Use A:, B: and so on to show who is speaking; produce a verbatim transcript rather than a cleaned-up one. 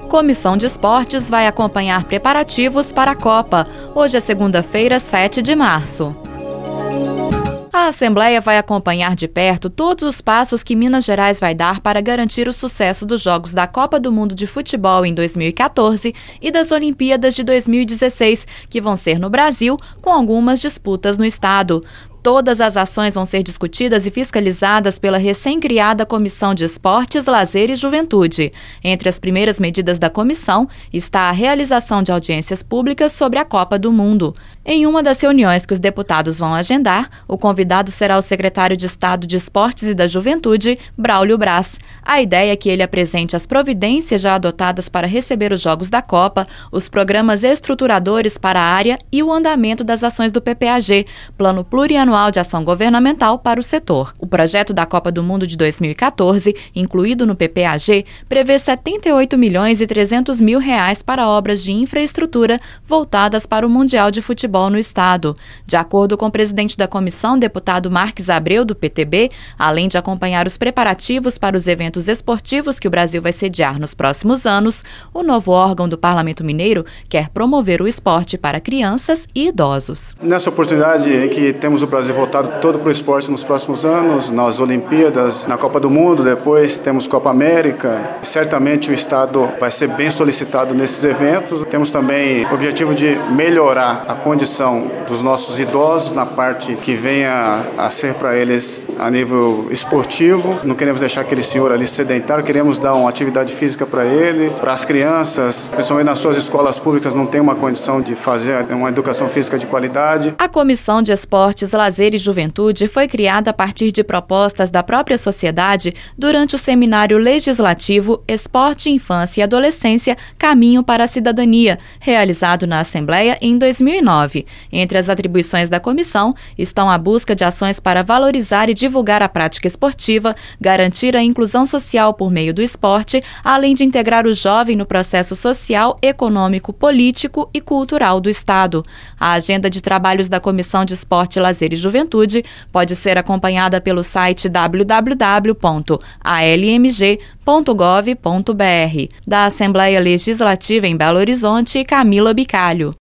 A: Comissão de Esportes vai acompanhar preparativos para a Copa. Hoje é segunda-feira, sete de março. A Assembleia vai acompanhar de perto todos os passos que Minas Gerais vai dar para garantir o sucesso dos Jogos da Copa do Mundo de Futebol em dois mil e quatorze e das Olimpíadas de dois mil e dezesseis, que vão ser no Brasil, com algumas disputas no estado. Todas as ações vão ser discutidas e fiscalizadas pela recém-criada Comissão de Esportes, Lazer e Juventude. Entre as primeiras medidas da comissão está a realização de audiências públicas sobre a Copa do Mundo. Em uma das reuniões que os deputados vão agendar, o convidado será o secretário de Estado de Esportes e da Juventude, Braulio Braz. A ideia é que ele apresente as providências já adotadas para receber os Jogos da Copa, os programas estruturadores para a área e o andamento das ações do P P A G, Plano Plurianual de Ação Governamental para o setor. O projeto da Copa do Mundo de dois mil e quatorze, incluído no P P A G, prevê setenta e oito milhões e trezentos mil reais para obras de infraestrutura voltadas para o Mundial de Futebol no estado. De acordo com o presidente da comissão, deputado Marques Abreu, do P T B, além de acompanhar os preparativos para os eventos esportivos que o Brasil vai sediar nos próximos anos, o novo órgão do Parlamento Mineiro quer promover o esporte para crianças e idosos.
B: Nessa oportunidade em que temos o Brasil voltado todo para o esporte nos próximos anos, nas Olimpíadas, na Copa do Mundo, depois temos Copa América. Certamente o Estado vai ser bem solicitado nesses eventos. Temos também o objetivo de melhorar a condição dos nossos idosos na parte que venha a ser para eles a nível esportivo. Não queremos deixar aquele senhor ali sedentário, queremos dar uma atividade física para ele, para as crianças, principalmente nas suas escolas públicas não tem uma condição de fazer uma educação física de qualidade.
A: A Comissão de Esportes, Lazer e Juventude foi criada a partir de propostas da própria sociedade durante o seminário legislativo Esporte, Infância e Adolescência, Caminho para a Cidadania, realizado na Assembleia em dois mil e nove. Entre as atribuições da comissão estão a busca de ações para valorizar e divulgar a prática esportiva, garantir a inclusão social por meio do esporte, além de integrar o jovem no processo social, econômico, político e cultural do Estado. A agenda de trabalhos da Comissão de Esporte, Lazer e Juventude pode ser acompanhada pelo site w w w ponto a l m g ponto gov ponto b r. Da Assembleia Legislativa em Belo Horizonte, Camila Bicalho.